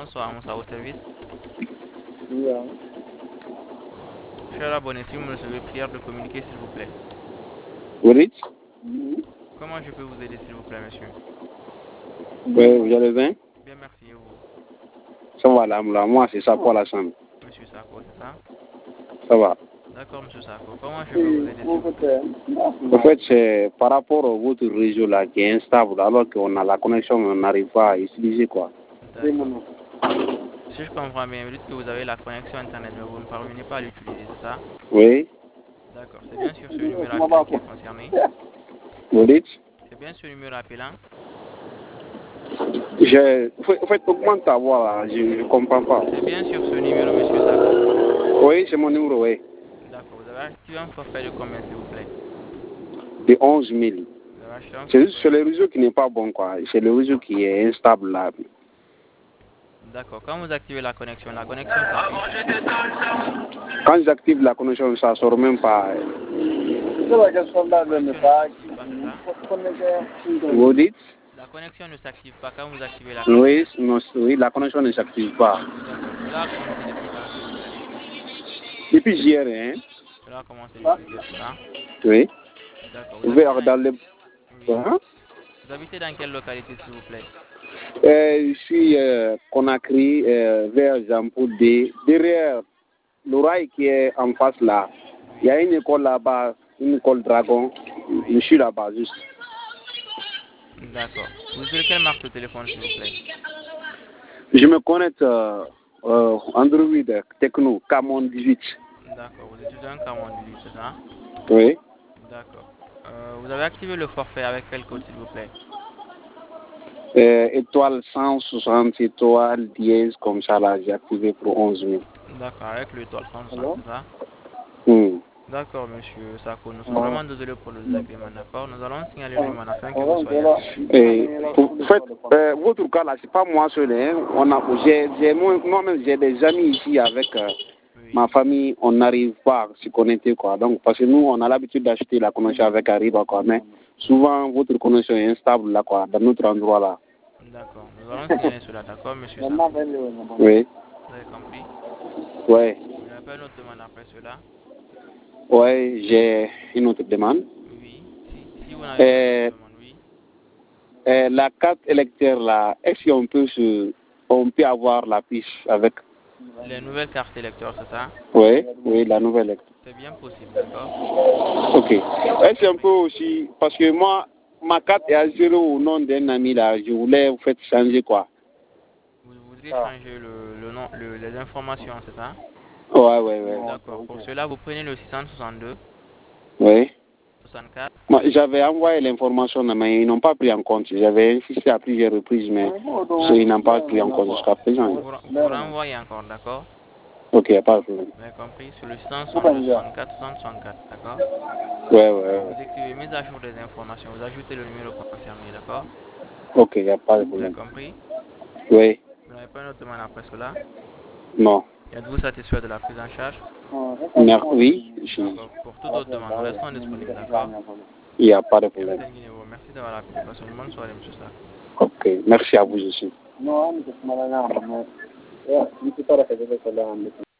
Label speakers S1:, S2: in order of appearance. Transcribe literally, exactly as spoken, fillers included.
S1: Bonsoir, Moussa, au service.
S2: Oui, hein.
S1: Cher abonné, si vous me recevez, prière de communiquer, s'il vous plaît.
S2: Vous dites?
S1: Comment je peux vous aider, s'il vous plaît, monsieur?
S2: Oui, vous allez bien?
S1: Bien, merci, et vous?
S2: Ça va, là, là. Moi, c'est ça pour la chambre.
S1: Monsieur Sako, c'est ça?
S2: Ça va.
S1: D'accord, monsieur Sako. Comment je peux vous aider, s'il vous plaît?
S2: En fait, c'est par rapport à votre réseau là qui est instable, alors qu'on a la connexion, on n'arrive pas à utiliser quoi.
S1: D'accord. Si je comprends bien, vous dites que vous avez la connexion Internet, mais vous ne parvenez pas à l'utiliser, c'est ça?
S2: Oui.
S1: D'accord. C'est bien sûr ce numéro appelant qui est concerné?
S2: Vous dites?
S1: C'est bien ce numéro appelant?
S2: Je... En fait, augmente ta voix là, je ne comprends pas.
S1: C'est bien sûr ce numéro, monsieur Sako?
S2: Oui, c'est mon numéro, oui.
S1: D'accord. Vous avez activé un forfait de combien, s'il vous plaît?
S2: De onze mille.
S1: Vous avez acheté un
S2: C'est juste
S1: forfait?
S2: sur le réseau qui n'est pas bon quoi. C'est le réseau qui est instable là.
S1: D'accord. Quand vous activez la connexion, la connexion s'affiche?
S2: Quand j'active la connexion, ça ne sort même pas.
S1: La connexion ne s'active pas, c'est ça?
S2: Vous dites?
S1: La connexion ne s'active pas quand vous activez la
S2: Oui,
S1: connexion?
S2: non, oui, la connexion ne s'active pas.
S1: D'accord. Cela a commencé depuis quand, s'il vous plaît?
S2: Depuis hier, hein?
S1: Cela a commencé depuis hier, c'est ça?
S2: Oui.
S1: D'accord. Vous habitez
S2: Vers
S1: dans...
S2: dans le...
S1: Oui.
S2: Hein?
S1: Vous habitez dans quelle localité, s'il vous plaît?
S2: Euh, je suis euh, Conakry, euh, vers Jean-Paul D. Derrière l'oreille qui est en face là, il y a une école là-bas, une école Dragon.
S1: Oui.
S2: Je suis là-bas juste.
S1: D'accord. Vous utilisez quelle marque de téléphone, s'il vous plaît?
S2: Je me connecte euh, euh, Android Techno Camon dix-huit.
S1: D'accord. Vous utilisez un Camon dix-huit, c'est ça?
S2: Oui.
S1: D'accord. Euh, vous avez activé le forfait avec quel code, s'il vous plaît?
S2: Euh, étoile cent soixante, étoile dièse, comme ça là, j'ai activé pour onze mille.
S1: D'accord, avec l'étoile cent soixante, c'est ça?
S2: Hmm.
S1: D'accord, monsieur Sako. Nous sommes vraiment désolés pour le désagrément, d'accord? Nous allons signaler le numéro afin que vous soyez avertis.
S2: Et pour, en fait, euh, votre cas là, c'est pas moi seul. Hein. On a, j'ai, j'ai, moi- moi-même, j'ai des amis ici avec euh,
S1: Oui.
S2: ma famille. On n'arrive pas à se connecter quoi. Donc, parce que nous, on a l'habitude d'acheter la connexion avec Arriba quoi. Mais souvent, votre connexion est instable là quoi, dans notre endroit là.
S1: D'accord. Nous allons signaler cela, d'accord, monsieur Sako?
S2: Oui.
S1: Vous avez compris?
S2: Ouais.
S1: Vous n'avez pas une autre demande après cela?
S2: Ouais, j'ai une autre demande.
S1: Oui. Si, si vous n'avez pas
S2: Euh,
S1: d'autre demande, oui.
S2: euh, la carte électeur là, est-ce qu'on peut se, on peut avoir la puce avec?
S1: Les nouvelles cartes électeurs, c'est ça?
S2: Oui, oui, la nouvelle électeur.
S1: C'est bien possible, d'accord?
S2: Ok. Est-ce qu'on peut aussi, parce que moi, ma carte est à zéro au nom d'un ami là, je voulais vous faire changer quoi.
S1: Vous voudriez changer le, le nom, le, les informations, c'est ça?
S2: Ouais, ouais, ouais.
S1: D'accord. Pour cela, vous prenez le six cent soixante-deux,
S2: Oui.
S1: soixante-quatre.
S2: Moi, j'avais envoyé l'information, mais ils n'ont pas pris en compte. J'avais insisté à plusieurs reprises, mais ils n'ont pas pris en compte jusqu'à présent.
S1: Vous, vous renvoyez encore, d'accord?
S2: Ok, y a pas de problème.
S1: Vous avez compris? Sur le six cent soixante-deux, soixante-quatre, soixante, soixante-quatre, d'accord?
S2: Ouais, ouais,
S1: Vous
S2: ouais.
S1: écrivez mise à jour des informations, vous ajoutez le numéro concerné, d'accord?
S2: Ok, y a pas de
S1: Vous avez
S2: problème.
S1: compris?
S2: Oui.
S1: Vous n'avez pas une autre demande après cela?
S2: Non.
S1: Êtes-vous satisfait de la prise en charge?
S2: Merci. Oui.
S1: D'accord. Pour toute autre demande, nous restons disponibles, d'accord?
S2: Il n'y a pas de problème.
S1: Merci d'avoir appelé. Passez une bonne soirée, monsieur Sako.
S2: Ok, merci à vous aussi.